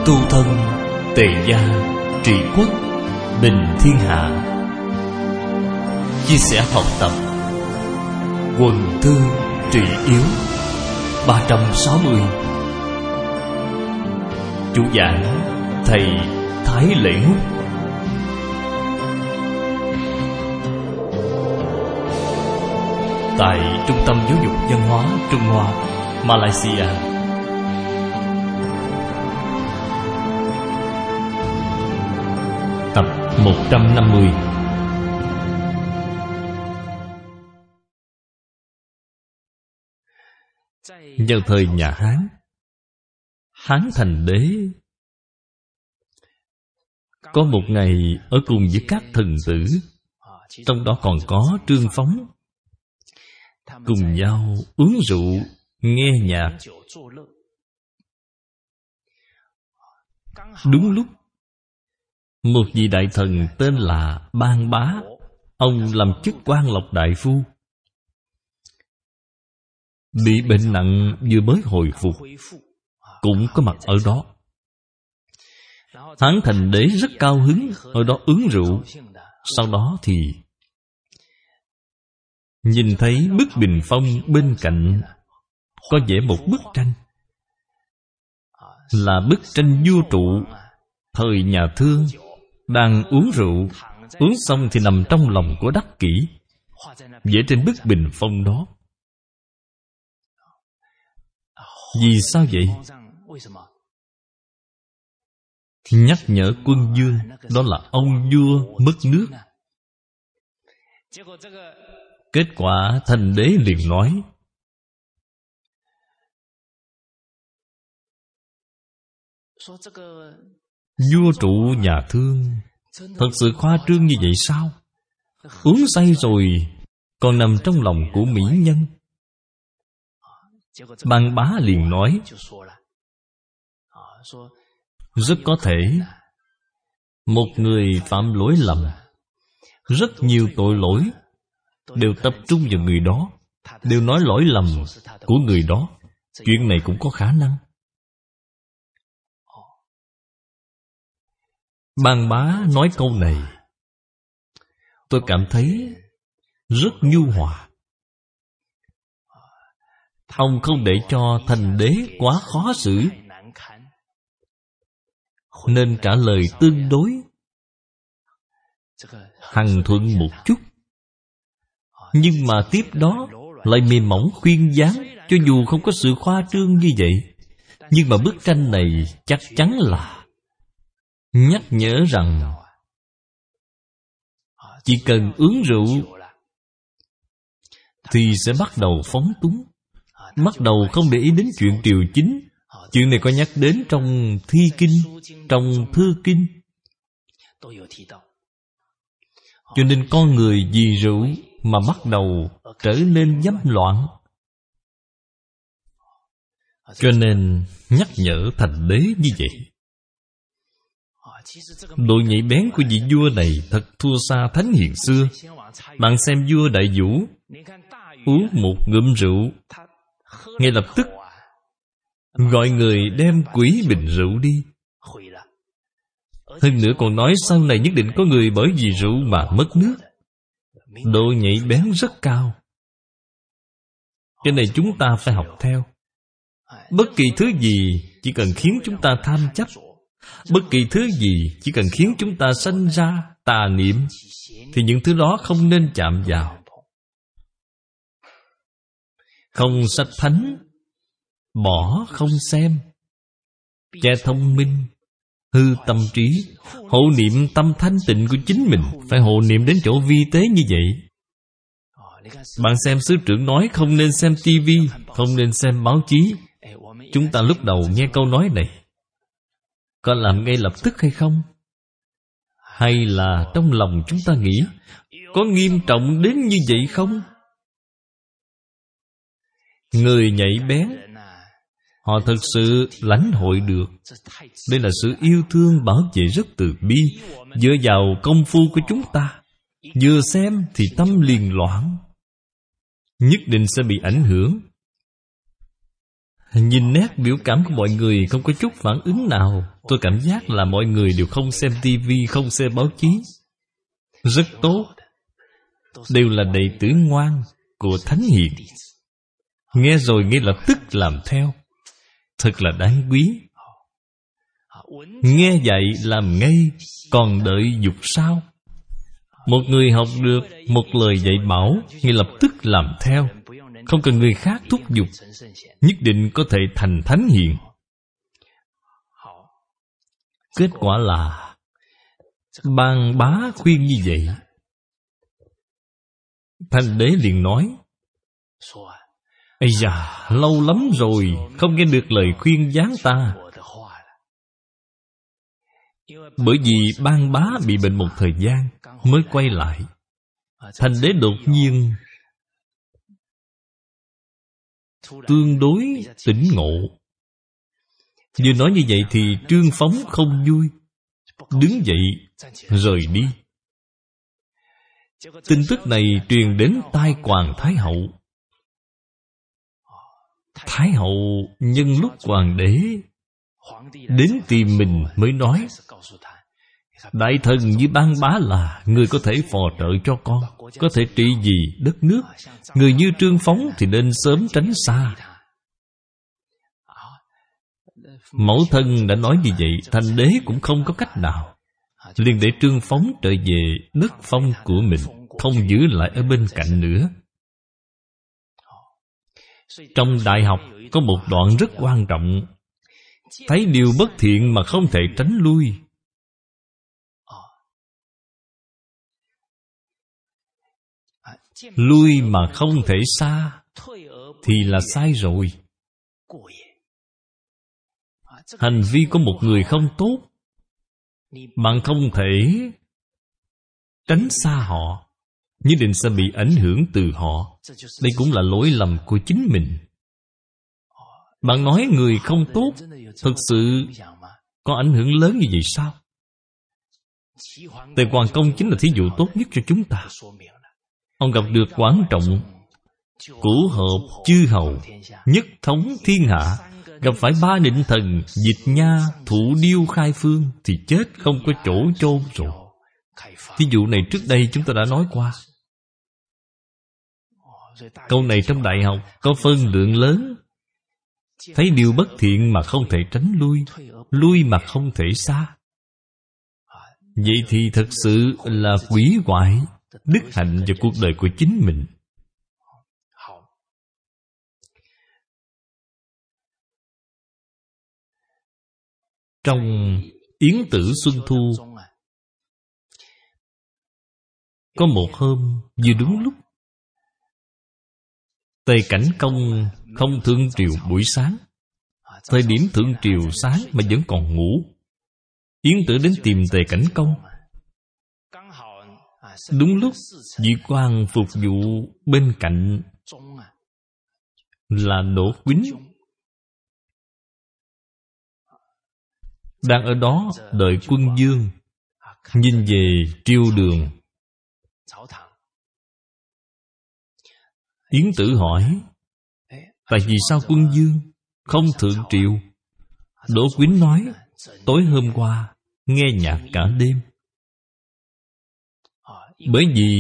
tu thân, tề gia, trị quốc, bình thiên hạ. Chia sẻ học tập, quần thư trị yếu 360. Chủ giảng thầy Thái Lễ Ngúc. Tại Trung tâm Giáo dục Văn hóa Trung Hoa, Malaysia. Tập 150. Vào thời nhà Hán, Hán Thành Đế có một ngày ở cùng với các thần tử, trong đó còn có Trương Phóng, cùng nhau uống rượu, nghe nhạc. Đúng lúc một vị đại thần tên là Ban Bá, ông làm chức quan lộc đại phu, bị bệnh nặng vừa mới hồi phục, cũng có mặt ở đó. Hán Thành Đế rất cao hứng ở đó uống rượu. Sau đó thì nhìn thấy bức bình phong bên cạnh có vẽ một bức tranh, là bức tranh vua trụ thời nhà Thương đang uống rượu, uống xong thì nằm trong lòng của Đắc Kỷ, vẽ trên bức bình phong đó. Vì sao vậy? Nhắc nhở quân vương, đó là ông vua mất nước. Kết quả Thành Đế liền nói: vua trụ nhà Thương thật sự khoa trương như vậy sao? Uống say rồi còn nằm trong lòng của mỹ nhân. Ban Bá liền nói: rất có thể một người phạm lỗi lầm, rất nhiều tội lỗi đều tập trung vào người đó, đều nói lỗi lầm của người đó. Chuyện này cũng có khả năng. Ban Bá nói câu này, tôi cảm thấy rất nhu hòa. Ông không để cho Thành Đế quá khó xử, nên trả lời tương đối hằng thuận một chút. Nhưng mà tiếp đó lại mềm mỏng khuyên gián, cho dù không có sự khoa trương như vậy. Nhưng mà bức tranh này chắc chắn là nhắc nhở rằng chỉ cần uống rượu thì sẽ bắt đầu phóng túng, bắt đầu không để ý đến chuyện triều chính. Chuyện này có nhắc đến trong thi kinh, trong thư kinh. Cho nên con người vì rượu mà bắt đầu trở nên dâm loạn. Cho nên nhắc nhở Thành Đế như vậy. Độ nhạy bén của vị vua này thật thua xa thánh hiền xưa. Bạn xem vua Đại Vũ uống một ngụm rượu, ngay lập tức gọi người đem quỷ bình rượu đi. Hơn nữa còn nói sau này nhất định có người bởi vì rượu mà mất nước. Độ nhạy bén rất cao. Cho nên chúng ta phải học theo. Bất kỳ thứ gì chỉ cần khiến chúng ta tham chấp, bất kỳ thứ gì chỉ cần khiến chúng ta sanh ra tà niệm, thì những thứ đó không nên chạm vào. Không sách thánh, bỏ không xem, che thông minh, hư tâm trí. Hộ niệm tâm thanh tịnh của chính mình, phải hộ niệm đến chỗ vi tế như vậy. Bạn xem sư trưởng nói không nên xem tivi, không nên xem báo chí. Chúng ta lúc đầu nghe câu nói này, có làm ngay lập tức hay không? Hay là trong lòng chúng ta nghĩ có nghiêm trọng đến như vậy không? Người nhạy bén, họ thực sự lãnh hội được. Đây là sự yêu thương bảo vệ rất từ bi, dựa vào công phu của chúng ta. Vừa xem thì tâm liền loạn, nhất định sẽ bị ảnh hưởng. Nhìn nét biểu cảm của mọi người không có chút phản ứng nào, Tôi cảm giác là mọi người đều không xem tivi, không xem báo chí. Rất tốt. Đều là đệ tử ngoan của Thánh Hiền. Nghe rồi ngay lập tức làm theo. Thật là đáng quý. Nghe dạy làm ngay, còn đợi dục sao? Một người học được một lời dạy bảo, ngay lập tức làm theo, không cần người khác thúc giục, nhất định có thể thành Thánh Hiền. Kết quả là Ban Bá khuyên như vậy. Thành Đế liền nói: ây da, lâu lắm rồi không nghe được lời khuyên giáng ta. Bởi vì Ban Bá bị bệnh một thời gian mới quay lại. Thành Đế đột nhiên tương đối tỉnh ngộ. Vừa nói như vậy thì Trương Phóng không vui, đứng dậy rời đi. Tin tức này truyền đến tai Hoàng Thái Hậu. Thái Hậu nhân lúc Hoàng đế đến tìm mình mới nói: đại thần như Ban Bá là người có thể phò trợ cho con, có thể trị vì đất nước. Người như Trương Phóng thì nên sớm tránh xa. Mẫu thân đã nói như vậy, Thành Đế cũng không có cách nào, liền để Trương Phóng trở về đất phong của mình, không giữ lại ở bên cạnh nữa. Trong đại học có một đoạn rất quan trọng: thấy điều bất thiện mà không thể tránh lui. Lui mà không thể xa thì là sai rồi. Hành vi của một người không tốt, bạn không thể tránh xa họ, nhất định sẽ bị ảnh hưởng từ họ. Đây cũng là lỗi lầm của chính mình. Bạn nói người không tốt, thực sự có ảnh hưởng lớn như vậy sao? Tề Hoàng Công chính là thí dụ tốt nhất cho chúng ta. Ông gặp được Quảng Trọng, cửu hợp chư hầu, nhất thống thiên hạ, gặp phải ba định thần, Dịch Nha, Thụ Điêu, Khai Phương, thì chết không có chỗ chôn rồi. Thí dụ này trước đây chúng ta đã nói qua. Câu này trong đại học có phân lượng lớn. Thấy điều bất thiện mà không thể tránh lui, lui mà không thể xa. Vậy thì thật sự là hủy hoại đức hạnh và cuộc đời của chính mình. Trong Yến Tử Xuân Thu, có một hôm vừa đúng lúc Tề Cảnh Công không thượng triều buổi sáng. Thời điểm thượng triều sáng mà vẫn còn ngủ. Yến Tử đến tìm Tề Cảnh Công. Đúng lúc vị quan phục vụ bên cạnh là Đỗ Quýnh đang ở đó đợi quân vương, nhìn về triều đường. Yến Tử hỏi: tại vì sao quân vương không thượng triều? Đỗ Quýnh nói: tối hôm qua nghe nhạc cả đêm. Bởi vì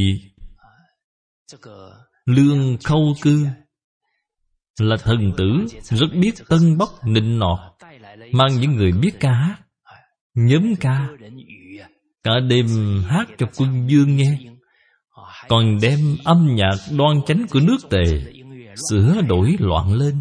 Lương Khâu Cư là thần tử rất biết tân bốc nịnh nọt, mang những người biết ca hát, nhóm ca, cả đêm hát cho quân vương nghe, còn đem âm nhạc đoan chánh của nước Tề sửa đổi loạn lên.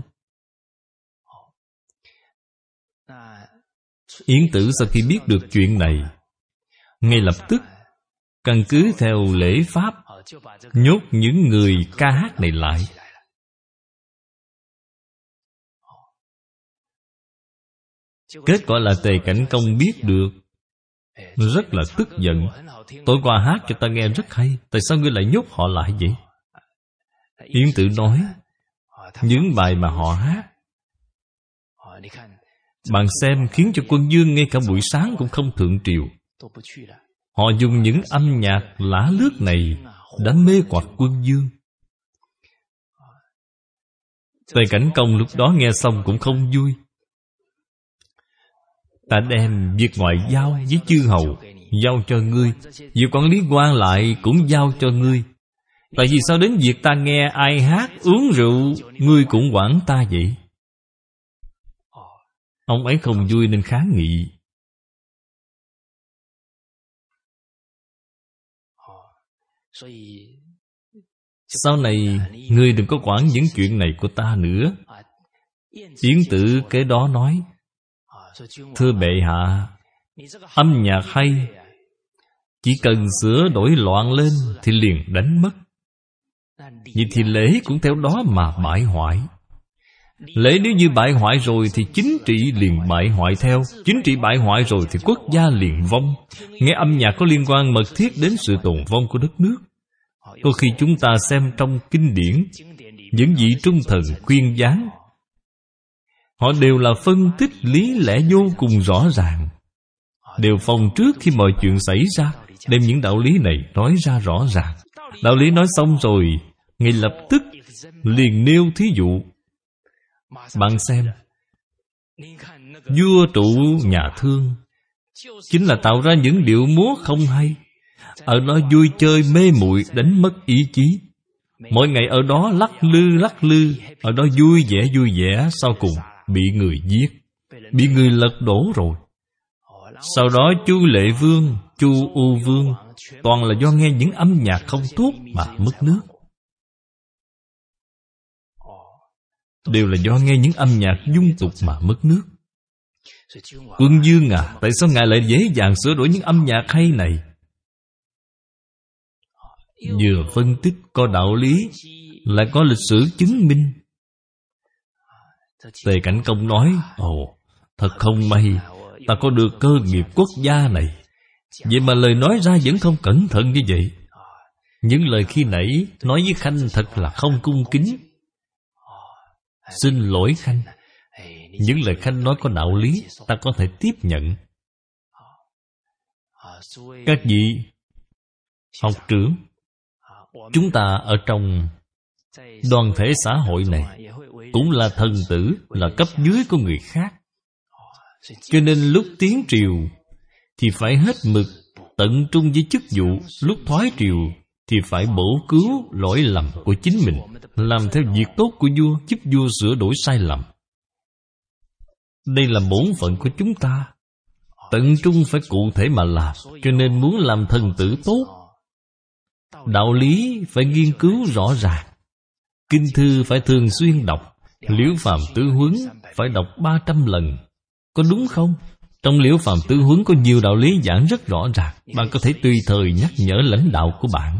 Yến Tử sau khi biết được chuyện này, ngay lập tức căn cứ theo lễ pháp nhốt những người ca hát này lại. Kết quả là Tề Cảnh Công biết được, rất là tức giận. Tối qua hát cho ta nghe rất hay, tại sao ngươi lại nhốt họ lại vậy? Yến Tử nói: những bài mà họ hát, bạn xem, khiến cho quân vương ngay cả buổi sáng cũng không thượng triều. Họ dùng những âm nhạc lả lướt này đã mê hoặc quân vương. Tề Cảnh Công lúc đó nghe xong cũng không vui. Ta đem việc ngoại giao với chư hầu giao cho ngươi, việc quản lý quan lại cũng giao cho ngươi. Tại vì sao đến việc ta nghe ai hát uống rượu, ngươi cũng quản ta vậy? Ông ấy không vui nên kháng nghị. Sau này ngươi đừng có quản những chuyện này của ta nữa. Yến Tử kế đó nói: thưa bệ hạ, âm nhạc hay, chỉ cần sửa đổi loạn lên thì liền đánh mất. Vậy thì lễ cũng theo đó mà bại hoại. Lễ nếu như bại hoại rồi thì chính trị liền bại hoại theo. Chính trị bại hoại rồi thì quốc gia liền vong. Nghe âm nhạc có liên quan mật thiết đến sự tồn vong của đất nước. Có khi chúng ta xem trong kinh điển, những vị trung thần khuyên gián, họ đều là phân tích lý lẽ vô cùng rõ ràng, đều phòng trước khi mọi chuyện xảy ra, đem những đạo lý này nói ra rõ ràng. Đạo lý nói xong rồi, ngay lập tức liền nêu thí dụ. Bạn xem, vua trụ nhà thương chính là tạo ra những điệu múa không hay, ở đó vui chơi mê muội, đánh mất ý chí. Mỗi ngày ở đó lắc lư, ở đó vui vẻ, sau cùng bị người giết, bị người lật đổ rồi. Sau đó Chu Lệ Vương, Chu U Vương toàn là do nghe những âm nhạc không tốt mà mất nước. Đều là do nghe những âm nhạc dung tục mà mất nước. Quân vương à, tại sao ngài lại dễ dàng sửa đổi những âm nhạc hay này? Vừa phân tích có đạo lý, lại có lịch sử chứng minh. Tề Cảnh Công nói: ồ, thật không may, ta có được cơ nghiệp quốc gia này, vậy mà lời nói ra vẫn không cẩn thận như vậy. Những lời khi nãy nói với Khanh thật là không cung kính. Xin lỗi Khanh. Những lời Khanh nói có đạo lý, ta có thể tiếp nhận. Các vị học trưởng, chúng ta ở trong đoàn thể xã hội này cũng là thần tử, là cấp dưới của người khác. Cho nên lúc tiến triều thì phải hết mực tận trung với chức vụ, lúc thoái triều thì phải bổ cứu lỗi lầm của chính mình, làm theo việc tốt của vua, giúp vua sửa đổi sai lầm. Đây là bổn phận của chúng ta. Tận trung phải cụ thể mà làm. Cho nên muốn làm thần tử tốt, đạo lý phải nghiên cứu rõ ràng, kinh thư phải thường xuyên đọc, Liễu Phàm Tứ Huấn phải đọc 300 lần. Có đúng không? Trong Liễu Phàm Tứ Huấn có nhiều đạo lý giảng rất rõ ràng. Bạn có thể tùy thời nhắc nhở lãnh đạo của bạn.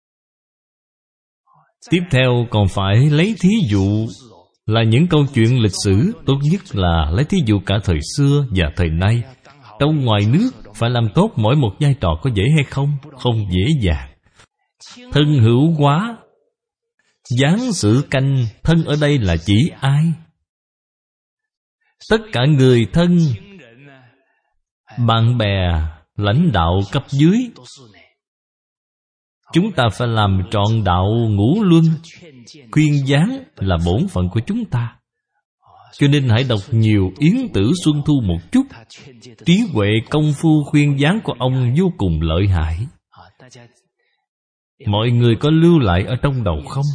Tiếp theo còn phải lấy thí dụ là những câu chuyện lịch sử. Tốt nhất là lấy thí dụ cả thời xưa và thời nay. Trong ngoài nước phải làm tốt mỗi một vai trò có dễ hay không? Không dễ dàng. Thân hữu quá, giáng sử canh. Thân ở đây là chỉ ai? Tất cả người thân, bạn bè, lãnh đạo cấp dưới. Chúng ta phải làm trọn đạo ngũ luân. Khuyên gián là bổn phận của chúng ta. Cho nên hãy đọc nhiều Yến Tử Xuân Thu một chút. Trí huệ công phu khuyên gián của ông vô cùng lợi hại. Mọi người có lưu lại ở trong đầu không?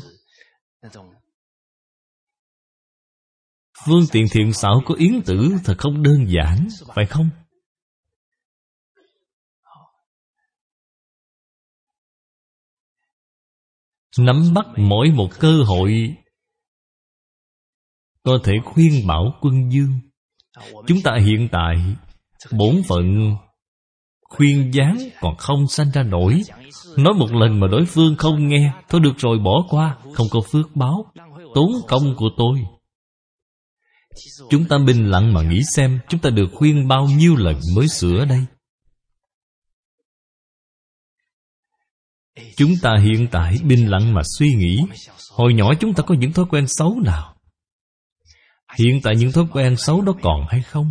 Phương tiện thiện xảo của Yến Tử thật không đơn giản, phải không? Nắm bắt mỗi một cơ hội có thể khuyên bảo quân vương. Chúng ta hiện tại bổn phận khuyên gián còn không sanh ra nổi. Nói một lần mà đối phương không nghe, thôi được rồi bỏ qua, không có phước báo, tốn công của tôi. Chúng ta bình lặng mà nghĩ xem, chúng ta được khuyên bao nhiêu lần mới sửa đây? Chúng ta hiện tại bình lặng mà suy nghĩ, hồi nhỏ chúng ta có những thói quen xấu nào? Hiện tại những thói quen xấu đó còn hay không?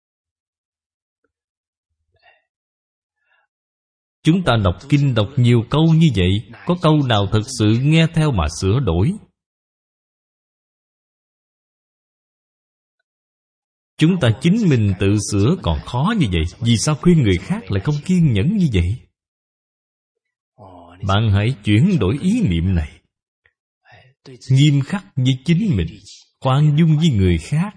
Chúng ta đọc kinh đọc nhiều câu như vậy, có câu nào thật sự nghe theo mà sửa đổi? Chúng ta chính mình tự sửa còn khó như vậy, vì sao khuyên người khác lại không kiên nhẫn như vậy? Bạn hãy chuyển đổi ý niệm này, nghiêm khắc với chính mình, khoan dung với người khác.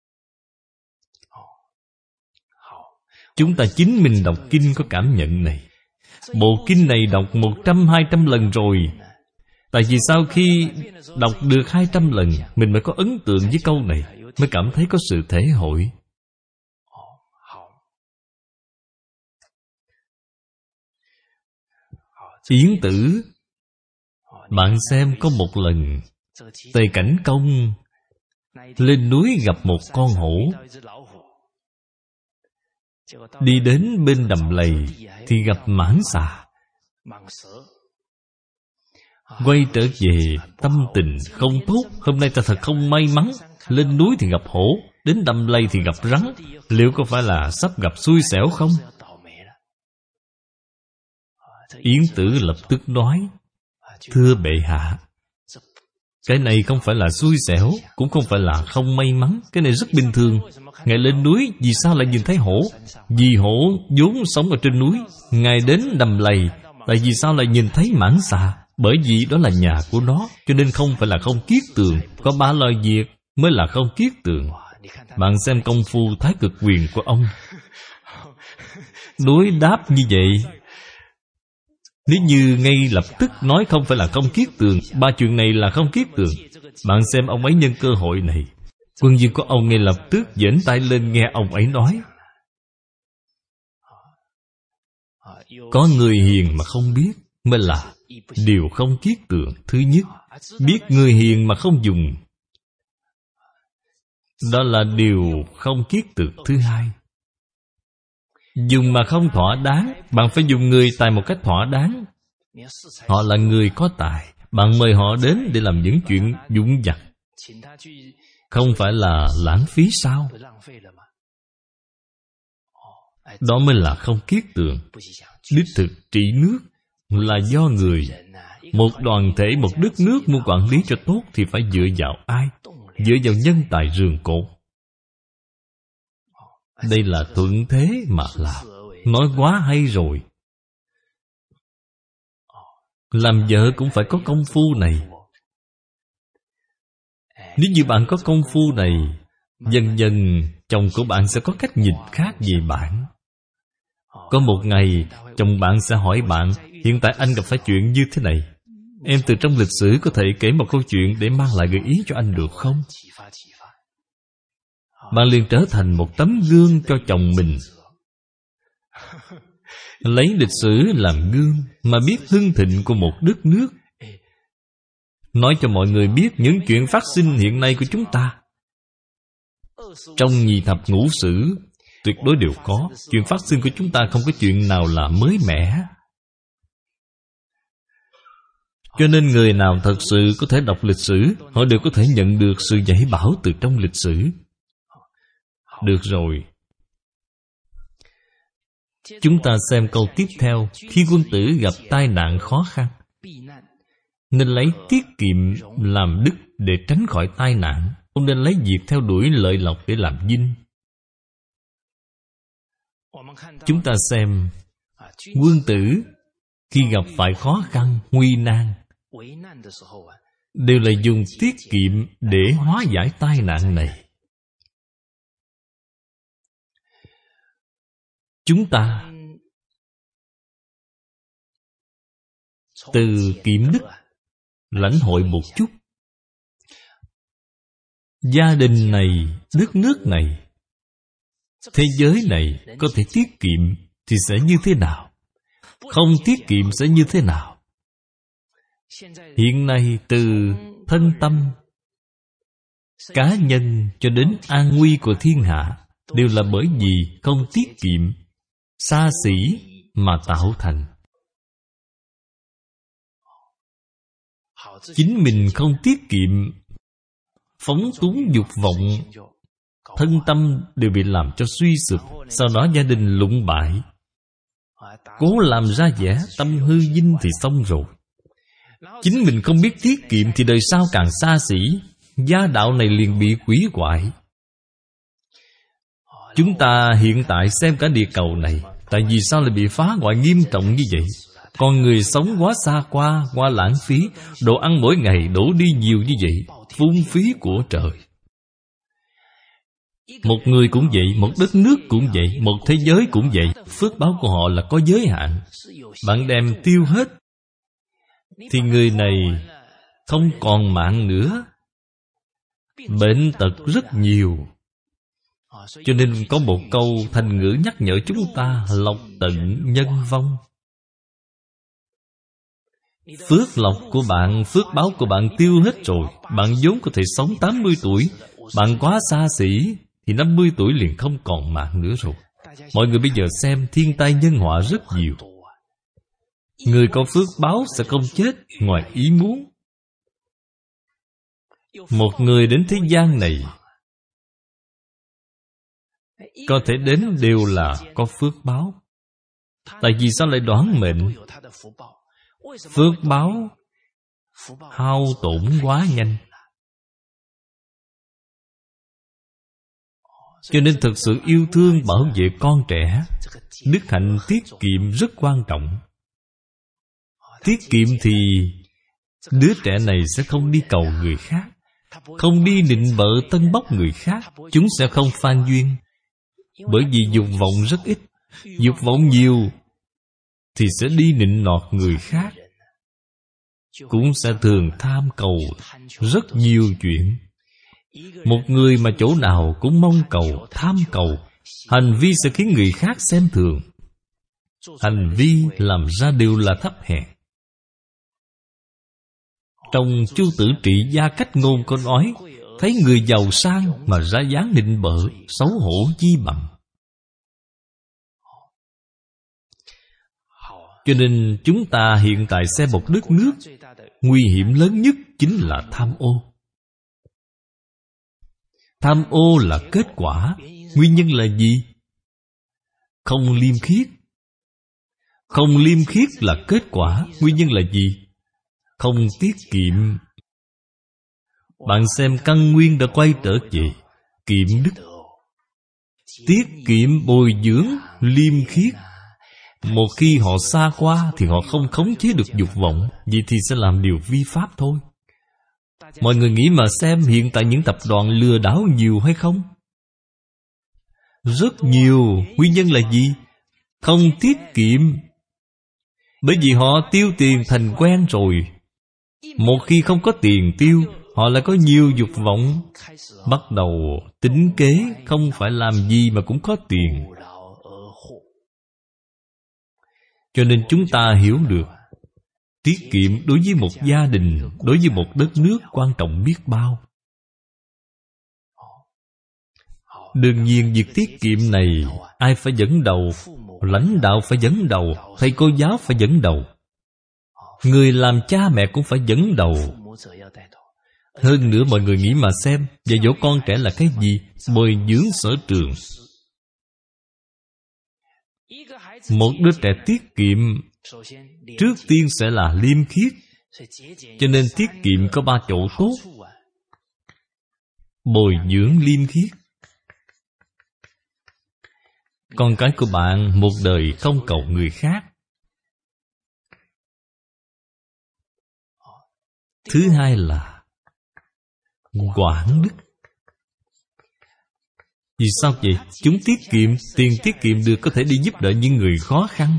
Chúng ta chính mình đọc kinh có cảm nhận này. Bộ kinh này đọc 100-200 lần rồi. Tại vì sau khi đọc được 200 lần, mình mới có ấn tượng với câu này, mới cảm thấy có sự thể hội. Yến Tử, bạn xem có một lần Tề Cảnh Công lên núi gặp một con hổ. Đi đến bên đầm lầy thì gặp mãng xà. Quay trở về, tâm tình không tốt. Hôm nay ta thật không may mắn. Lên núi thì gặp hổ, đến đầm lầy thì gặp rắn. Liệu có phải là sắp gặp xui xẻo không? Yến Tử lập tức nói: thưa bệ hạ, cái này không phải là xui xẻo, cũng không phải là không may mắn. Cái này rất bình thường. Ngài lên núi, vì sao lại nhìn thấy hổ? Vì hổ vốn sống ở trên núi. Ngài đến đầm lầy, tại vì sao lại nhìn thấy mãng xà? Bởi vì đó là nhà của nó, cho nên không phải là không kiết tường. Có 3 loại việc mới là không kiết tường. Bạn xem công phu Thái Cực Quyền của ông, đối đáp như vậy. Nếu như ngay lập tức nói không phải là không kiết tường, 3 chuyện này là không kiết tường, bạn xem ông ấy nhân cơ hội này, quân vương của ông ngay lập tức giãnh tay lên nghe ông ấy nói. Có người hiền mà không biết mới là điều không kiết tường. Thứ nhất, biết người hiền mà không dùng, đó là điều không kiết tường. Thứ hai, dùng mà không thỏa đáng. Bạn phải dùng người tài một cách thỏa đáng. Họ là người có tài, bạn mời họ đến để làm những chuyện vụn vặt, không phải là lãng phí sao? Đó mới là không kiết tường. Đích thực trị nước là do người. Một đoàn thể, một đất nước muốn quản lý cho tốt thì phải dựa vào ai? Dựa vào nhân tài rường cột. Đây là thuận thế mà làm. Nói quá hay rồi. Làm vợ cũng phải có công phu này. Nếu như bạn có công phu này, dần dần chồng của bạn sẽ có cách nhìn khác về bạn. Có một ngày, chồng bạn sẽ hỏi bạn: hiện tại anh gặp phải chuyện như thế này, em từ trong lịch sử có thể kể một câu chuyện để mang lại gợi ý cho anh được không? Bạn liền trở thành một tấm gương cho chồng mình. Lấy lịch sử làm gương mà biết hưng thịnh của một đất nước, nói cho mọi người biết những chuyện phát sinh hiện nay của chúng ta. Trong nhì thập ngũ sử tuyệt đối đều có. Chuyện phát sinh của chúng ta không có chuyện nào là mới mẻ. Cho nên người nào thật sự có thể đọc lịch sử, họ đều có thể nhận được sự dạy bảo từ trong lịch sử. Được rồi, chúng ta xem câu tiếp theo. Khi quân tử gặp tai nạn khó khăn, nên lấy tiết kiệm làm đức để tránh khỏi tai nạn. Không nên lấy việc theo đuổi lợi lộc để làm vinh. Chúng ta xem quân tử khi gặp phải khó khăn, nguy nan, đều là dùng tiết kiệm để hóa giải tai nạn này. Chúng ta từ kiệm đức lãnh hội một chút. Gia đình này, đất nước này, thế giới này có thể tiết kiệm thì sẽ như thế nào? Không tiết kiệm sẽ như thế nào? Hiện nay từ thân tâm cá nhân cho đến an nguy của thiên hạ đều là bởi vì không tiết kiệm, xa xỉ mà tạo thành. Chính mình không tiết kiệm, phóng túng dục vọng, thân tâm đều bị làm cho suy sụp. Sau đó gia đình lụng bại, cố làm ra vẻ, tâm hư vinh thì xong rồi. Chính mình không biết tiết kiệm thì đời sau càng xa xỉ, gia đạo này liền bị quỷ hoại. Chúng ta hiện tại xem cả địa cầu này, tại vì sao lại bị phá hoại nghiêm trọng như vậy? Con người sống quá xa qua, quá lãng phí. Đồ ăn mỗi ngày đổ đi nhiều như vậy, phung phí của trời. Một người cũng vậy, một đất nước cũng vậy, một thế giới cũng vậy. Phước báo của họ là có giới hạn. Bạn đem tiêu hết thì người này không còn mạng nữa, bệnh tật rất nhiều. Cho nên có một câu thành ngữ nhắc nhở chúng ta: lộc tận nhân vong. Phước lộc của bạn, phước báo của bạn tiêu hết rồi. Bạn vốn có thể sống 80 tuổi. Bạn quá xa xỉ thì 50 tuổi liền không còn mạng nữa rồi. Mọi người bây giờ xem, thiên tai nhân họa rất nhiều. Người có phước báo sẽ không chết ngoài ý muốn. Một người đến thế gian này có thể đến đều là có phước báo. Tại vì sao lại đoán mệnh? Phước báo hao tổn quá nhanh. Cho nên thực sự yêu thương bảo vệ con trẻ, đức hạnh tiết kiệm rất quan trọng. Tiết kiệm thì đứa trẻ này sẽ không đi cầu người khác, không đi nịnh bợ tân bốc người khác. Chúng sẽ không phan duyên. Bởi vì dục vọng rất ít. Dục vọng nhiều thì sẽ đi nịnh nọt người khác, cũng sẽ thường tham cầu rất nhiều chuyện. Một người mà chỗ nào cũng mong cầu, tham cầu, hành vi sẽ khiến người khác xem thường. Hành vi làm ra đều là thấp hèn. Trong Chu Tử Trị Gia Cách Ngôn có nói: thấy người giàu sang mà ra dáng nịnh bợ, xấu hổ chi bằng. Cho nên chúng ta hiện tại xem một đất nước, nguy hiểm lớn nhất chính là tham ô. Tham ô là kết quả. Nguyên nhân là gì? Không liêm khiết. Không liêm khiết là kết quả. Nguyên nhân là gì? Không tiết kiệm. Bạn xem căn nguyên đã quay trở về kiệm đức. Tiết kiệm bồi dưỡng liêm khiết. Một khi họ xa qua thì họ không khống chế được dục vọng, vậy thì sẽ làm điều vi pháp thôi. Mọi người nghĩ mà xem, hiện tại những tập đoàn lừa đảo nhiều hay không? Rất nhiều. Nguyên nhân là gì? Không tiết kiệm. Bởi vì họ tiêu tiền thành quen rồi. Một khi không có tiền tiêu, họ lại có nhiều dục vọng, bắt đầu tính kế, không phải làm gì mà cũng có tiền. Cho nên chúng ta hiểu được tiết kiệm đối với một gia đình, đối với một đất nước quan trọng biết bao. Đương nhiên việc tiết kiệm này ai phải dẫn đầu? Lãnh đạo phải dẫn đầu, thầy cô giáo phải dẫn đầu, người làm cha mẹ cũng phải dẫn đầu. Hơn nữa mọi người nghĩ mà xem, dạy dỗ con trẻ là cái gì? Bồi dưỡng sở trường. Một đứa trẻ tiết kiệm trước tiên sẽ là liêm khiết. Cho nên tiết kiệm có 3 chỗ tốt. Bồi dưỡng liêm khiết. Con cái của bạn một đời không cầu người khác. Thứ hai là quảng đức. Vì sao vậy? Chúng tiết kiệm, tiền tiết kiệm được có thể đi giúp đỡ những người khó khăn.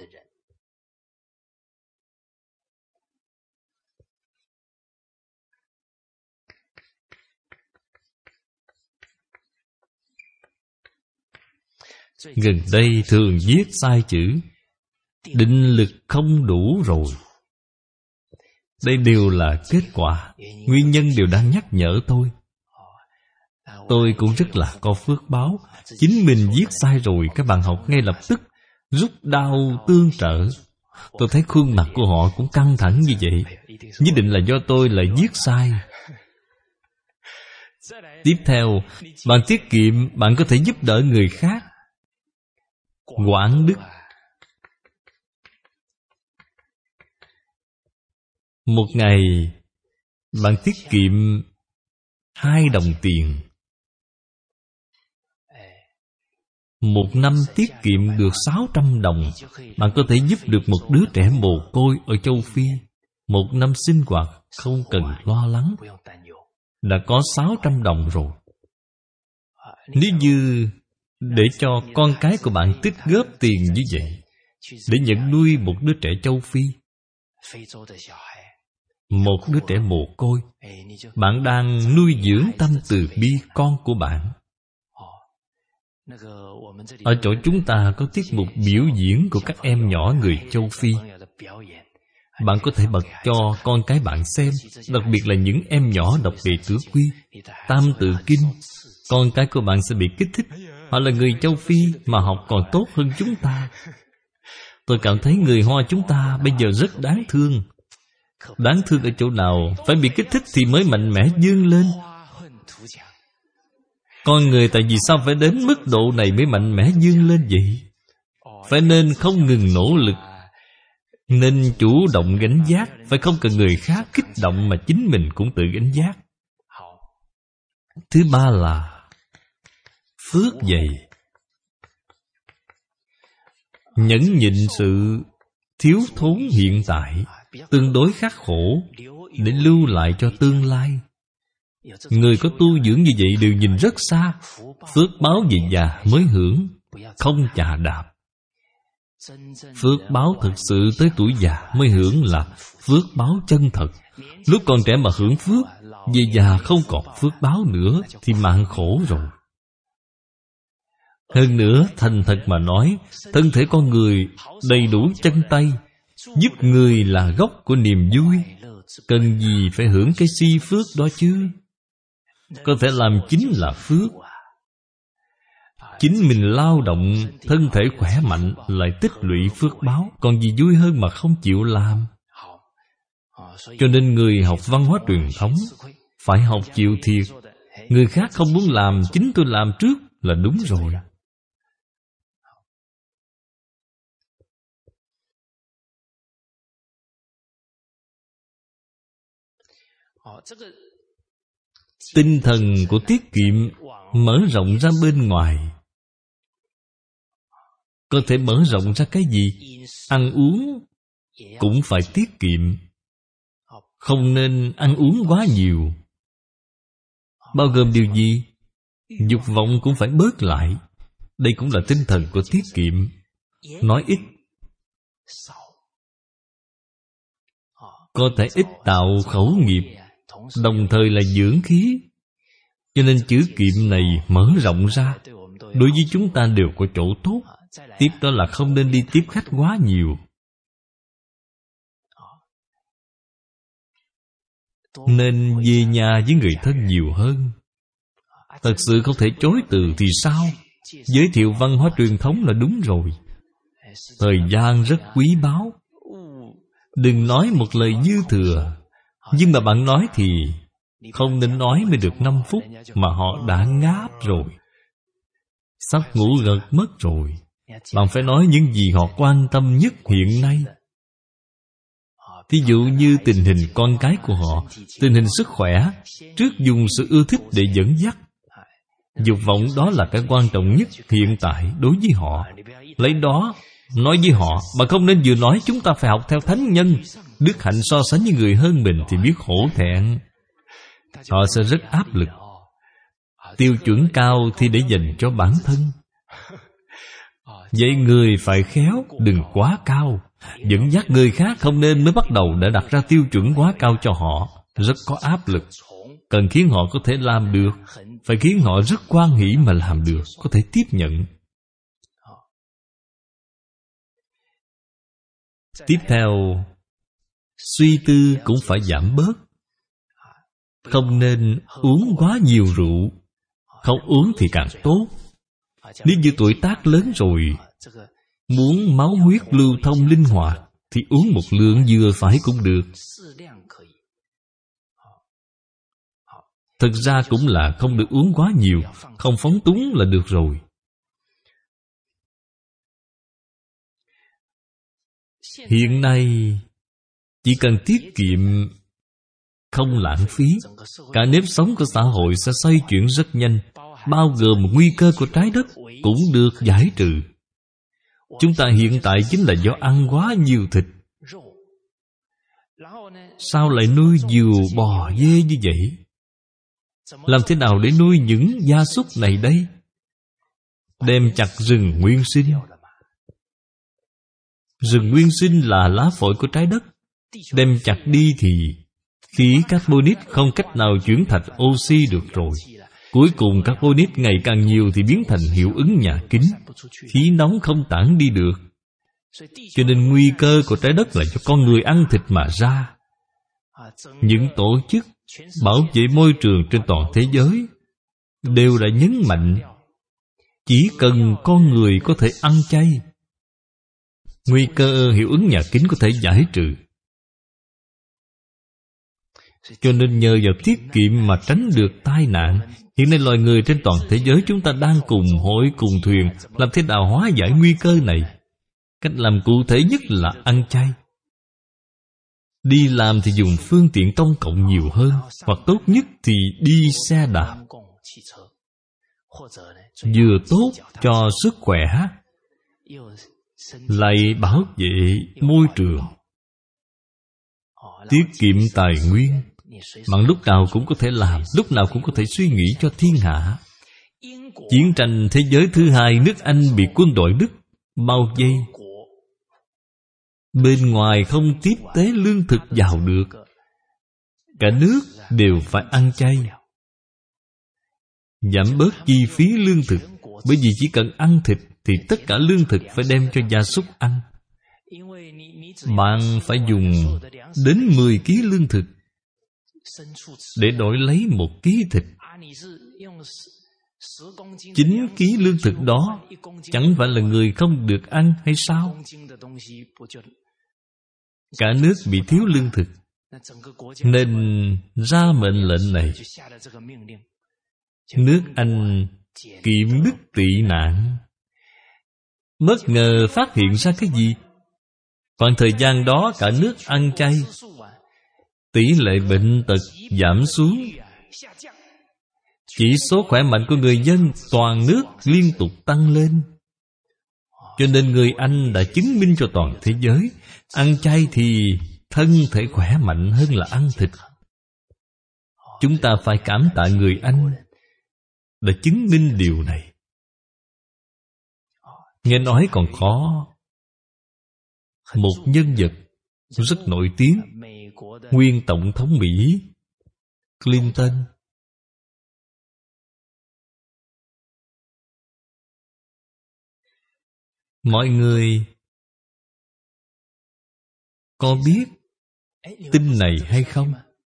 Gần đây thường viết sai chữ, định lực không đủ rồi. Đây đều là kết quả. Nguyên nhân đều đang nhắc nhở tôi. Tôi cũng rất là có phước báo. Chính mình viết sai rồi, các bạn học ngay lập tức rút đao tương trợ. Tôi thấy khuôn mặt của họ cũng căng thẳng như vậy. Nhất định là do tôi lại viết sai. Tiếp theo, bạn tiết kiệm, bạn có thể giúp đỡ người khác. Quảng đức. Một ngày bạn tiết kiệm 2 đồng tiền, một năm tiết kiệm được 600 đồng, bạn có thể giúp được một đứa trẻ mồ côi ở châu Phi. Một năm sinh hoạt không cần lo lắng, đã có 600 đồng rồi. Nếu như để cho con cái của bạn tích góp tiền như vậy để nhận nuôi một đứa trẻ châu Phi, một đứa trẻ mồ côi, bạn đang nuôi dưỡng tâm từ bi con của bạn. Ở chỗ chúng ta có tiết mục biểu diễn của các em nhỏ người châu Phi. Bạn có thể bật cho con cái bạn xem, đặc biệt là những em nhỏ đọc Đệ Tử Quy, Tam Tự Kinh. Con cái của bạn sẽ bị kích thích. Họ là người châu Phi mà học còn tốt hơn chúng ta. Tôi cảm thấy người Hoa chúng ta bây giờ rất đáng thương. Đáng thương ở chỗ nào? Phải bị kích thích thì mới mạnh mẽ vươn lên. Con người tại vì sao phải đến mức độ này mới mạnh mẽ vươn lên vậy? Phải nên không ngừng nỗ lực, nên chủ động gánh vác, phải không cần người khác kích động mà chính mình cũng tự gánh vác. Thứ ba là phước dày. Nhẫn nhịn sự thiếu thốn hiện tại, tương đối khắc khổ, để lưu lại cho tương lai. Người có tu dưỡng như vậy đều nhìn rất xa. Phước báo về già mới hưởng, không chà đạp. Phước báo thực sự tới tuổi già mới hưởng là phước báo chân thật. Lúc còn trẻ mà hưởng phước, về già không còn phước báo nữa thì mạng khổ rồi. Hơn nữa, thành thật mà nói, thân thể con người đầy đủ chân tay, giúp người là gốc của niềm vui. Cần gì phải hưởng cái si phước đó chứ? Có thể làm chính là phước. Chính mình lao động, thân thể khỏe mạnh, lại tích lũy phước báo. Còn gì vui hơn mà không chịu làm? Cho nên người học văn hóa truyền thống phải học chịu thiệt. Người khác không muốn làm, chính tôi làm trước là đúng rồi. Tinh thần của tiết kiệm mở rộng ra bên ngoài. Có thể mở rộng ra cái gì? Ăn uống cũng phải tiết kiệm. Không nên ăn uống quá nhiều. Bao gồm điều gì? Dục vọng cũng phải bớt lại. Đây cũng là tinh thần của tiết kiệm. Nói ít, có thể ít tạo khẩu nghiệp, đồng thời là dưỡng khí. Cho nên chữ kiệm này mở rộng ra, đối với chúng ta đều có chỗ tốt. Tiếp đó là không nên đi tiếp khách quá nhiều. Nên về nhà với người thân nhiều hơn. Thật sự không thể chối từ thì sao? Giới thiệu văn hóa truyền thống là đúng rồi. Thời gian rất quý báu. Đừng nói một lời dư thừa. Nhưng mà bạn nói thì không nên nói mới được 5 phút mà họ đã ngáp rồi, sắp ngủ gật mất rồi. Bạn phải nói những gì họ quan tâm nhất hiện nay. Thí dụ như tình hình con cái của họ, tình hình sức khỏe, trước dùng sự ưa thích để dẫn dắt. Dục vọng đó là cái quan trọng nhất hiện tại đối với họ. Lấy đó nói với họ, mà không nên vừa nói chúng ta phải học theo thánh nhân. Đức hạnh so sánh với người hơn mình thì biết hổ thẹn. Họ sẽ rất áp lực. Tiêu chuẩn cao thì để dành cho bản thân. Vậy người phải khéo, đừng quá cao. Dẫn dắt người khác không nên mới bắt đầu đã đặt ra tiêu chuẩn quá cao cho họ. Rất có áp lực. Cần khiến họ có thể làm được. Phải khiến họ rất hoan hỷ mà làm được, có thể tiếp nhận. Tiếp theo, suy tư cũng phải giảm bớt. Không nên uống quá nhiều rượu. Không uống thì càng tốt. Nếu như tuổi tác lớn rồi, muốn máu huyết lưu thông linh hoạt, thì uống một lượng vừa phải cũng được. Thực ra cũng là không được uống quá nhiều. Không phóng túng là được rồi. Hiện nay chỉ cần tiết kiệm, không lãng phí, cả nếp sống của xã hội sẽ xoay chuyển rất nhanh, bao gồm nguy cơ của trái đất cũng được giải trừ. Chúng ta hiện tại chính là do ăn quá nhiều thịt. Sao lại nuôi diều bò dê như vậy? Làm thế nào để nuôi những gia súc này đây? Đem chặt rừng nguyên sinh. Rừng nguyên sinh là lá phổi của trái đất. Đem chặt đi thì khí carbonic không cách nào chuyển thành oxy được rồi. Cuối cùng carbonic ngày càng nhiều thì biến thành hiệu ứng nhà kính. Khí nóng không tản đi được. Cho nên nguy cơ của trái đất là do con người ăn thịt mà ra. Những tổ chức bảo vệ môi trường trên toàn thế giới đều đã nhấn mạnh chỉ cần con người có thể ăn chay, nguy cơ hiệu ứng nhà kính có thể giải trừ. Cho nên nhờ vào tiết kiệm mà tránh được tai nạn. Hiện nay loài người trên toàn thế giới chúng ta đang cùng hội cùng thuyền làm thế nào hóa giải nguy cơ này. Cách làm cụ thể nhất là ăn chay. Đi làm thì dùng phương tiện công cộng nhiều hơn, hoặc tốt nhất thì đi xe đạp. Vừa tốt cho sức khỏe, lại bảo vệ môi trường, tiết kiệm tài nguyên. Bạn lúc nào cũng có thể làm, lúc nào cũng có thể suy nghĩ cho thiên hạ. Chiến tranh thế giới thứ hai, nước Anh bị quân đội Đức bao vây. Bên ngoài không tiếp tế lương thực vào được. Cả nước đều phải ăn chay, giảm bớt chi phí lương thực. Bởi vì chỉ cần ăn thịt thì tất cả lương thực phải đem cho gia súc ăn. Bạn phải dùng đến 10 kg lương thực để đổi lấy 1 kg thịt. 9 kg lương thực đó chẳng phải là người không được ăn hay sao? Cả nước bị thiếu lương thực, nên ra mệnh lệnh này. Nước Anh kiệm đức tị nạn. Bất ngờ phát hiện ra cái gì? Khoảng thời gian đó cả nước ăn chay, tỷ lệ bệnh tật giảm xuống. Chỉ số khỏe mạnh của người dân toàn nước liên tục tăng lên. Cho nên người Anh đã chứng minh cho toàn thế giới, ăn chay thì thân thể khỏe mạnh hơn là ăn thịt. Chúng ta phải cảm tạ người Anh đã chứng minh điều này. Nghe nói còn có một nhân vật rất nổi tiếng, nguyên tổng thống Mỹ Clinton. Mọi người có biết tin này hay không?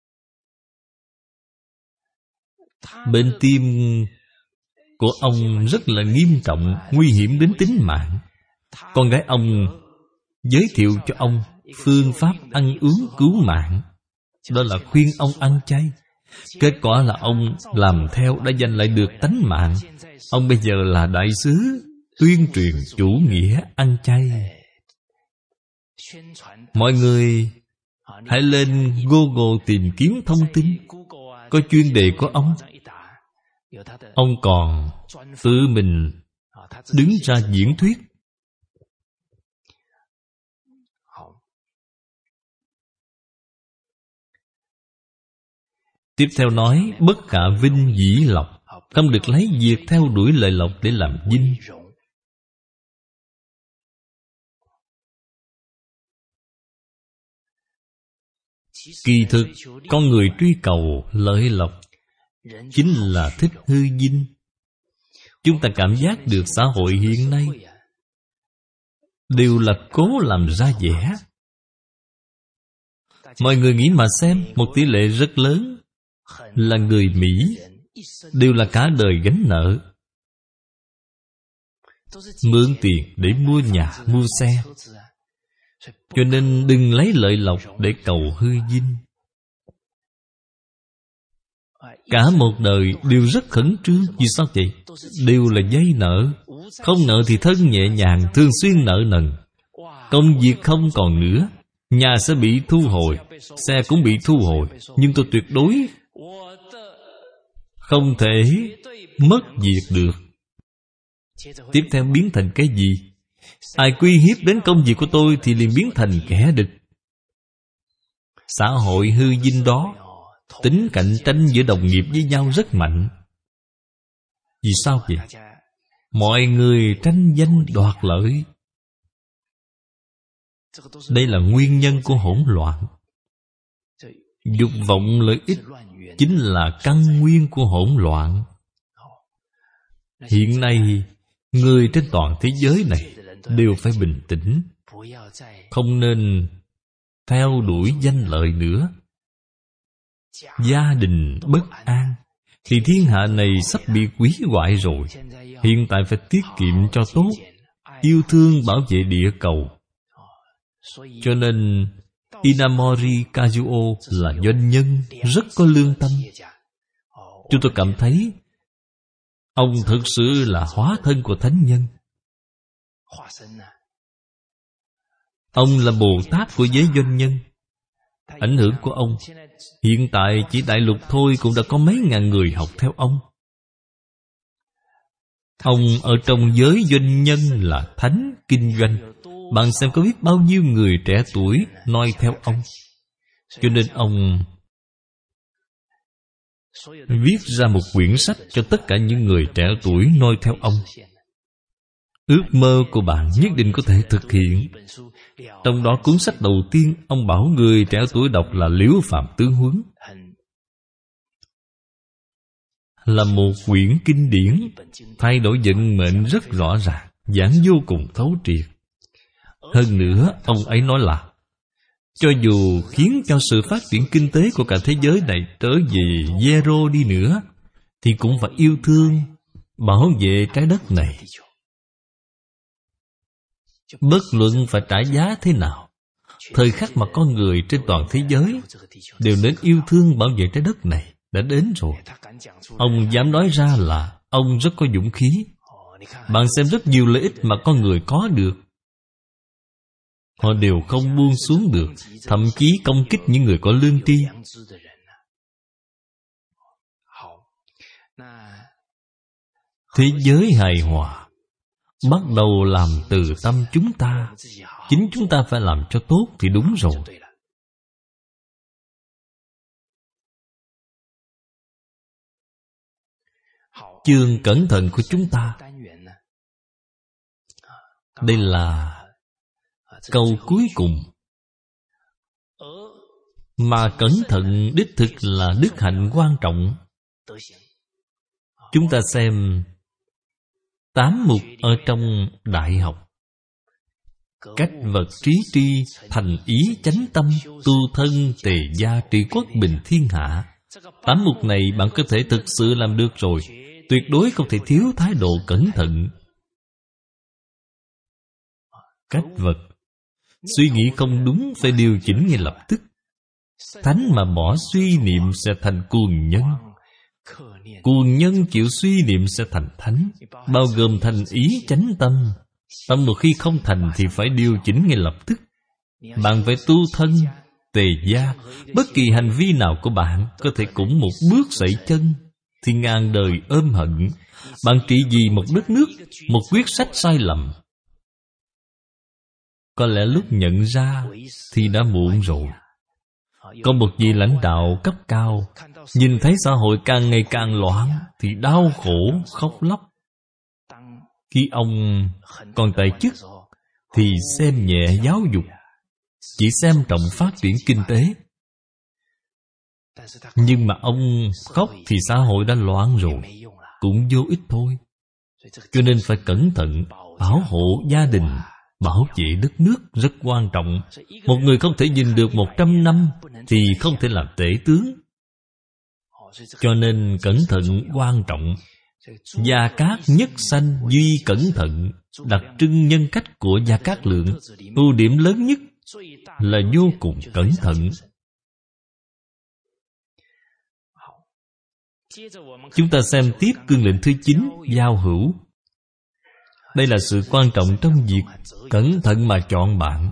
Bệnh tim của ông rất là nghiêm trọng, nguy hiểm đến tính mạng. Con gái ông giới thiệu cho ông phương pháp ăn uống cứu mạng. Đó là khuyên ông ăn chay. Kết quả là ông làm theo đã giành lại được tánh mạng. Ông bây giờ là đại sứ tuyên truyền chủ nghĩa ăn chay. Mọi người hãy lên Google tìm kiếm thông tin. Có chuyên đề của ông. Ông còn tự mình đứng ra diễn thuyết. Tiếp theo nói, bất khả vinh dĩ lộc, không được lấy việc theo đuổi lợi lộc để làm vinh. Kỳ thực, con người truy cầu lợi lộc chính là thích hư vinh. Chúng ta cảm giác được xã hội hiện nay đều là cố làm ra vẻ. Mọi người nghĩ mà xem, một tỷ lệ rất lớn là người Mỹ đều là cả đời gánh nợ, mượn tiền để mua nhà, mua xe. Cho nên đừng lấy lợi lộc để cầu hư vinh. Cả một đời đều rất khẩn trương. Vì sao vậy? Đều là vay nợ. Không nợ thì thân nhẹ nhàng, thường xuyên nợ nần. Công việc không còn nữa, nhà sẽ bị thu hồi, xe cũng bị thu hồi. Nhưng tôi tuyệt đối không thể mất diệt được. Tiếp theo biến thành cái gì? Ai uy hiếp đến công việc của tôi thì liền biến thành kẻ địch. Xã hội hư vinh đó, tính cạnh tranh giữa đồng nghiệp với nhau rất mạnh. Vì sao vậy? Mọi người tranh danh đoạt lợi. Đây là nguyên nhân của hỗn loạn. Dục vọng lợi ích chính là căn nguyên của hỗn loạn. Hiện nay, người trên toàn thế giới này đều phải bình tĩnh, không nên theo đuổi danh lợi nữa. Gia đình bất an thì thiên hạ này sắp bị hủy hoại rồi. Hiện tại phải tiết kiệm cho tốt, yêu thương bảo vệ địa cầu. Cho nên Inamori Kazuo là doanh nhân rất có lương tâm. Chúng tôi cảm thấy ông thực sự là hóa thân của thánh nhân. Ông là Bồ Tát của giới doanh nhân. Ảnh hưởng của ông hiện tại chỉ đại lục thôi cũng đã có mấy ngàn người học theo ông. Ông ở trong giới doanh nhân là thánh kinh doanh. Bạn xem có biết bao nhiêu người trẻ tuổi noi theo ông. Cho nên ông viết ra một quyển sách cho tất cả những người trẻ tuổi noi theo ông. Ước mơ của bạn nhất định có thể thực hiện. Trong đó cuốn sách đầu tiên ông bảo người trẻ tuổi đọc là Liễu Phạm Tướng Huấn. Là một quyển kinh điển, thay đổi vận mệnh rất rõ ràng, giảng vô cùng thấu triệt. Hơn nữa, ông ấy nói là cho dù khiến cho sự phát triển kinh tế của cả thế giới này trở về zero đi nữa, thì cũng phải yêu thương, bảo vệ trái đất này. Bất luận phải trả giá thế nào, thời khắc mà con người trên toàn thế giới đều nên yêu thương bảo vệ trái đất này đã đến rồi. Ông dám nói ra là ông rất có dũng khí. Bạn xem rất nhiều lợi ích mà con người có được, họ đều không buông xuống được, thậm chí công kích những người có lương tri. Thế giới hài hòa bắt đầu làm từ tâm chúng ta. Chính chúng ta phải làm cho tốt thì đúng rồi. Chương cẩn thận của chúng ta, đây là câu cuối cùng. Mà cẩn thận đích thực là đức hạnh quan trọng. Chúng ta xem 8 mục ở trong đại học. Cách vật trí tri, thành ý chánh tâm, tu thân tề gia trị quốc bình thiên hạ. 8 mục này bạn có thể thực sự làm được rồi. Tuyệt đối không thể thiếu thái độ cẩn thận. Cách vật, suy nghĩ không đúng phải điều chỉnh ngay lập tức. Thánh mà bỏ suy niệm sẽ thành cuồng nhân. Cuồng nhân chịu suy niệm sẽ thành thánh, bao gồm thành ý chánh tâm. Tâm một khi không thành thì phải điều chỉnh ngay lập tức. Bạn phải tu thân, tề gia. Bất kỳ hành vi nào của bạn có thể cũng một bước sẩy chân thì ngàn đời ôm hận. Bạn trị vì một đất nước, một quyết sách sai lầm, có lẽ lúc nhận ra thì đã muộn rồi. Có một vị lãnh đạo cấp cao nhìn thấy xã hội càng ngày càng loạn thì đau khổ khóc lóc. Khi ông còn tại chức thì xem nhẹ giáo dục, chỉ xem trọng phát triển kinh tế. Nhưng mà ông khóc thì xã hội đã loạn rồi, cũng vô ích thôi. Cho nên phải cẩn thận, bảo hộ gia đình, bảo vệ đất nước rất quan trọng. Một người không thể nhìn được 100 năm thì không thể làm tể tướng. Cho nên cẩn thận quan trọng. Gia Cát nhất sanh duy cẩn thận, đặc trưng nhân cách của Gia Cát Lượng. Ưu điểm lớn nhất là vô cùng cẩn thận. Chúng ta xem tiếp cương lệnh thứ 9, giao hữu. Đây là sự quan trọng trong việc cẩn thận mà chọn bạn.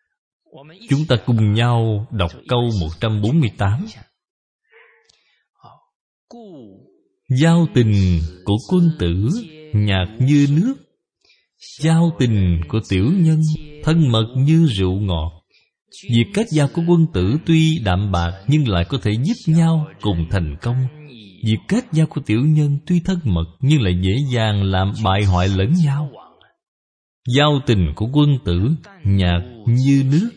Chúng ta cùng nhau đọc câu 148. Giao tình của quân tử nhạt như nước, giao tình của tiểu nhân thân mật như rượu ngọt. Việc kết giao của quân tử tuy đạm bạc nhưng lại có thể giúp nhau cùng thành công. Việc kết giao của tiểu nhân tuy thân mật nhưng lại dễ dàng làm bại hoại lẫn nhau. Giao tình của quân tử nhạt như nước,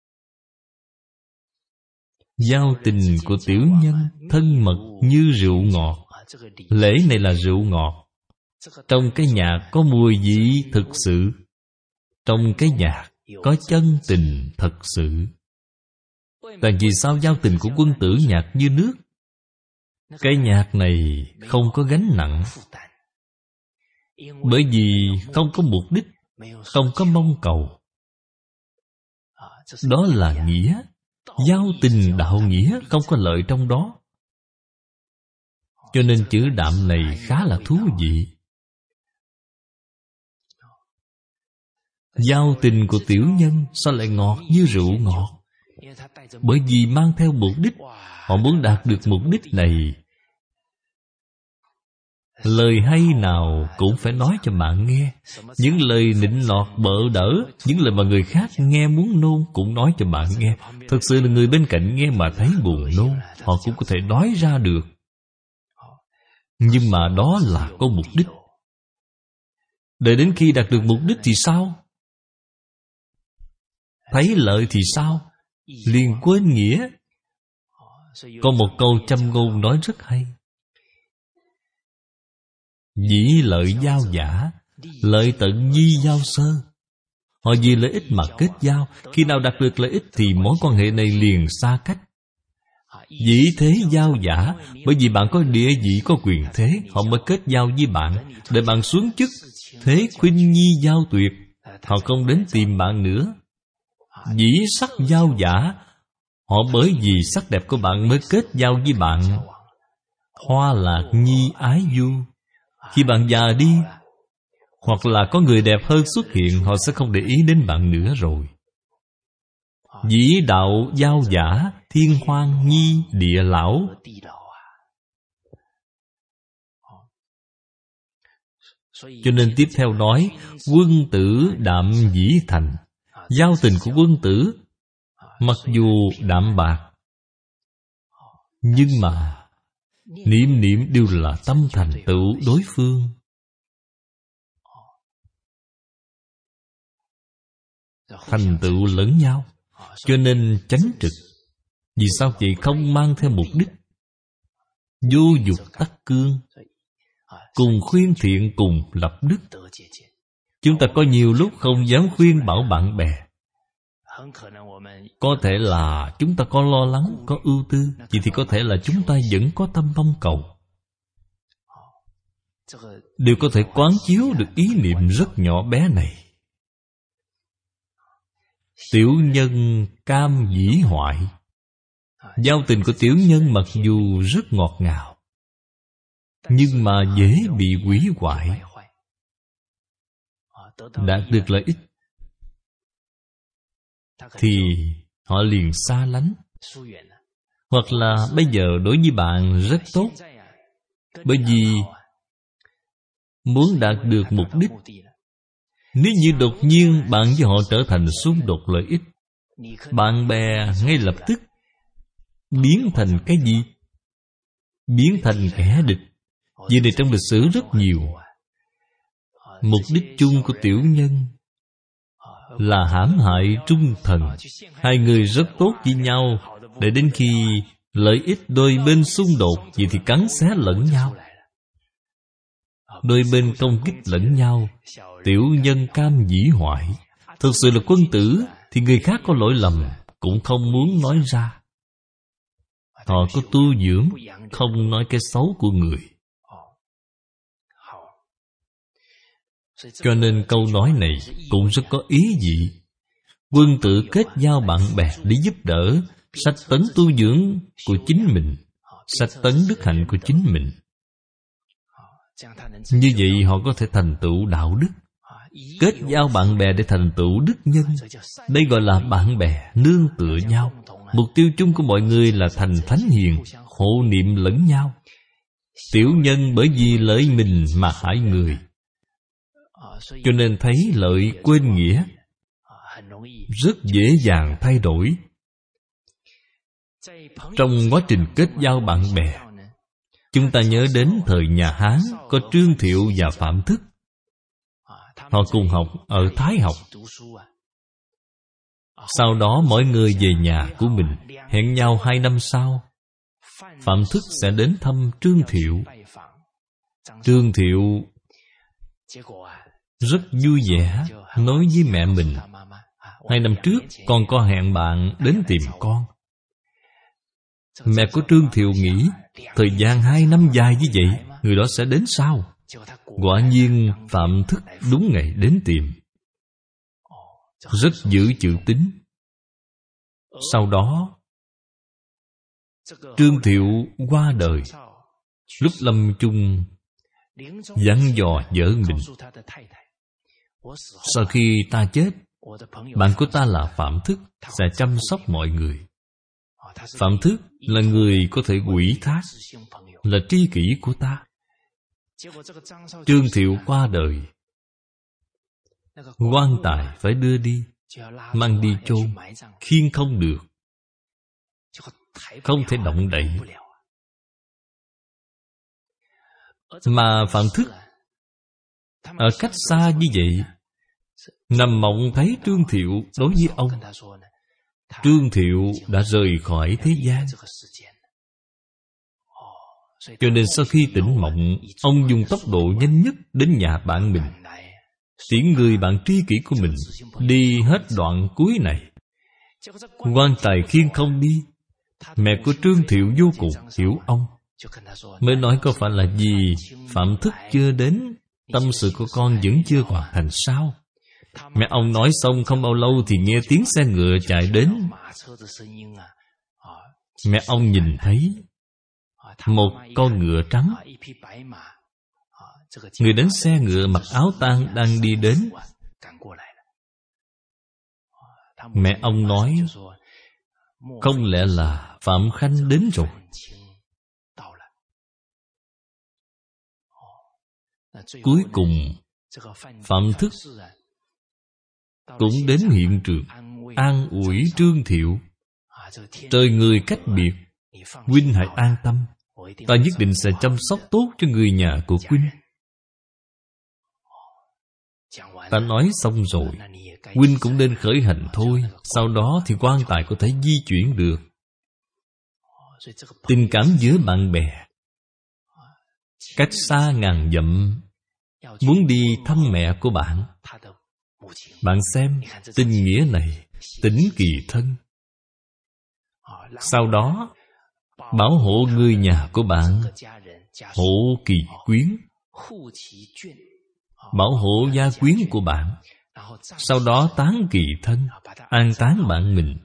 giao tình của tiểu nhân thân mật như rượu ngọt. Lễ này là rượu ngọt. Trong cái nhạc có mùi vị thực sự, trong cái nhạc có chân tình thật sự. Tại vì sao giao tình của quân tử nhạt như nước? Cái nhạc này không có gánh nặng, bởi vì không có mục đích, không có mong cầu. Đó là nghĩa. Giao tình đạo nghĩa không có lợi trong đó. Cho nên chữ đạm này khá là thú vị. Giao tình của tiểu nhân sao lại ngọt như rượu ngọt? Bởi vì mang theo mục đích. Họ muốn đạt được mục đích này. Lời hay nào cũng phải nói cho bạn nghe. Những lời nịnh nọt bợ đỡ, những lời mà người khác nghe muốn nôn cũng nói cho bạn nghe. Thực sự là người bên cạnh nghe mà thấy buồn nôn, họ cũng có thể nói ra được. Nhưng mà đó là có mục đích. Đợi đến khi đạt được mục đích thì sao? Thấy lợi thì sao? Liền quên nghĩa. Có một câu châm ngôn nói rất hay: dĩ lợi giao giả, lợi tận nhi giao sơ. Họ vì lợi ích mà kết giao. Khi nào đạt được lợi ích thì mối quan hệ này liền xa cách. Dĩ thế giao giả, bởi vì bạn có địa vị, có quyền thế, họ mới kết giao với bạn. Để bạn xuống chức, thế khuynh nhi giao tuyệt, họ không đến tìm bạn nữa. Dĩ sắc giao giả, họ bởi vì sắc đẹp của bạn mới kết giao với bạn. Hoa lạc nhi ái du, khi bạn già đi, hoặc là có người đẹp hơn xuất hiện, họ sẽ không để ý đến bạn nữa rồi. Dĩ đạo giao giả, thiên hoang nhi địa lão. Cho nên tiếp theo nói, quân tử đạm dĩ thành. Giao tình của quân tử mặc dù đạm bạc, nhưng mà niệm niệm đều là tâm thành tựu đối phương. Thành tựu lẫn nhau. Cho nên chánh trực. Vì sao vậy? Không mang theo mục đích. Vô dục tắc cương, cùng khuyên thiện, cùng lập đức. Chúng ta có nhiều lúc không dám khuyên bảo bạn bè. Có thể là chúng ta có lo lắng, có ưu tư. Vậy thì có thể là chúng ta vẫn có tâm mong cầu. Đều có thể quán chiếu được ý niệm rất nhỏ bé này. Tiểu nhân cam dĩ hoại. Giao tình của tiểu nhân mặc dù rất ngọt ngào, nhưng mà dễ bị hủy hoại. Đạt được lợi ích thì họ liền xa lánh. Hoặc là bây giờ đối với bạn rất tốt, bởi vì muốn đạt được mục đích. Nếu như đột nhiên bạn với họ trở thành xung đột lợi ích, bạn bè ngay lập tức biến thành cái gì? Biến thành kẻ địch. Vì này trong lịch sử rất nhiều. Mục đích chung của tiểu nhân là hãm hại trung thần. Hai người rất tốt với nhau, để đến khi lợi ích đôi bên xung đột, vậy thì cắn xé lẫn nhau. Đôi bên công kích lẫn nhau. Tiểu nhân cam dĩ hoại. Thực sự là quân tử thì người khác có lỗi lầm cũng không muốn nói ra. Họ có tu dưỡng, không nói cái xấu của người. Cho nên câu nói này cũng rất có ý vị. Quân tử kết giao bạn bè để giúp đỡ, sách tấn tu dưỡng của chính mình, sách tấn đức hạnh của chính mình. Như vậy họ có thể thành tựu đạo đức. Kết giao bạn bè để thành tựu đức nhân. Đây gọi là bạn bè nương tựa nhau. Mục tiêu chung của mọi người là thành thánh hiền, hộ niệm lẫn nhau. Tiểu nhân bởi vì lợi mình mà hại người, cho nên thấy lợi quên nghĩa, rất dễ dàng thay đổi. Trong quá trình kết giao bạn bè, chúng ta nhớ đến thời nhà Hán có Trương Thiệu và Phạm Thức. Họ cùng học ở Thái học. Sau đó mỗi người về nhà của mình, hẹn nhau 2 năm sau, Phạm Thức sẽ đến thăm Trương Thiệu. Trương Thiệu rất vui vẻ, nói với mẹ mình: 2 năm trước con có hẹn bạn đến tìm con. Mẹ của Trương Thiệu nghĩ, thời gian 2 năm dài như vậy, người đó sẽ đến sao? Quả nhiên Phạm Thức đúng ngày đến tìm, rất giữ chữ tín. Sau đó Trương Thiệu qua đời. Lúc lâm chung dặn dò vợ mình: sau khi ta chết, bạn của ta là Phạm Thức sẽ chăm sóc mọi người. Phạm Thức là người có thể ủy thác, là tri kỷ của ta. Trương Thiệu qua đời, quan tài phải đưa đi, mang đi chôn, khiêng không được, không thể động đậy. Mà Phạm Thức ở cách xa như vậy, nằm mộng thấy Trương Thiệu đối với ông. Trương Thiệu đã rời khỏi thế gian, cho nên sau khi tỉnh mộng, ông dùng tốc độ nhanh nhất đến nhà bạn mình, tiễn người bạn tri kỷ của mình đi hết đoạn cuối này. Quan tài khiêng không đi. Mẹ của Trương Thiệu vô cùng hiểu ông, mới nói: có phải là vì Phạm Thức chưa đến, tâm sự của con vẫn chưa hoàn thành sao? Mẹ ông nói xong không bao lâu thì nghe tiếng xe ngựa chạy đến. Mẹ ông nhìn thấy một con ngựa trắng. Người đánh xe ngựa mặc áo tang đang đi đến. Mẹ ông nói: không lẽ là Phạm Khanh đến rồi? Cuối cùng Phạm Thức cũng đến hiện trường, an ủi Trương Thiệu: trời người cách biệt, huynh hãy an tâm, ta nhất định sẽ chăm sóc tốt cho người nhà của huynh. Ta nói xong rồi, huynh cũng nên khởi hành thôi, sau đó thì quan tài có thể di chuyển được. Tình cảm giữa bạn bè, cách xa ngàn dặm, muốn đi thăm mẹ của bạn. Bạn xem, tình nghĩa này tính kỳ thân. Sau đó bảo hộ người nhà của bạn, hộ kỳ quyến, bảo hộ gia quyến của bạn. Sau đó táng kỳ thân, an táng bạn mình,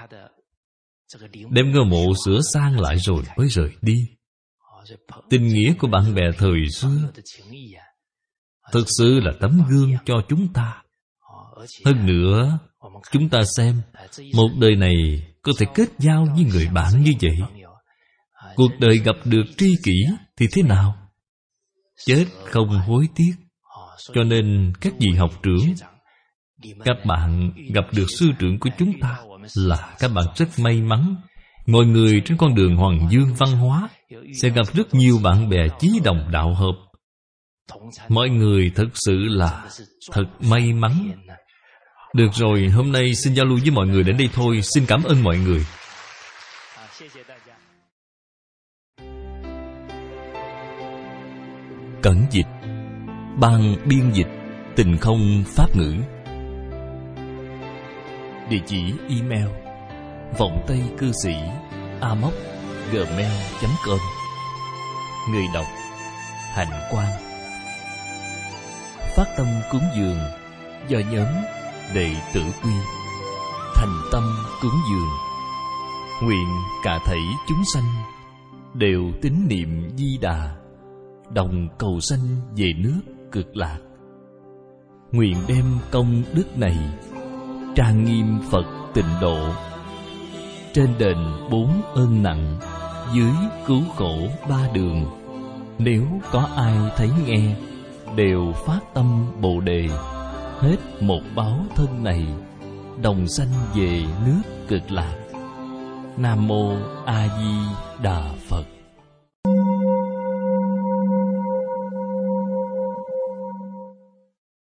đem ngôi mộ sửa sang lại rồi mới rời đi. Tình nghĩa của bạn bè thời xưa thực sự là tấm gương cho chúng ta. Hơn nữa, chúng ta xem, một đời này có thể kết giao với người bạn như vậy. Cuộc đời gặp được tri kỷ thì thế nào? Chết không hối tiếc. Cho nên các vị học trưởng, các bạn gặp được sư trưởng của chúng ta là các bạn rất may mắn. Mọi người trên con đường Hoàng Dương văn hóa sẽ gặp rất nhiều bạn bè chí đồng đạo hợp. Mọi người thật sự là thật may mắn. Được rồi, hôm nay xin giao lưu với mọi người đến đây thôi. Xin cảm ơn mọi người. Cẩn dịch, ban biên dịch Tình Không Pháp ngữ. Địa chỉ email vọng tây cư sĩ amos@gmail.com. Người đọc Hạnh Quang. Phát tâm cúng dường do nhóm Đệ tử Quy. Thành tâm cúng dường, nguyện cả thảy chúng sanh đều tín niệm Di Đà, đồng cầu sanh về nước Cực Lạc. Nguyện đem công đức này trang nghiêm Phật Tịnh Độ, trên đền 4 ơn nặng, dưới cứu khổ 3 đường, Nếu có ai thấy nghe, đều phát tâm Bồ Đề, hết một báo thân này, đồng sanh về nước Cực Lạc. Nam Mô A Di Đà Phật.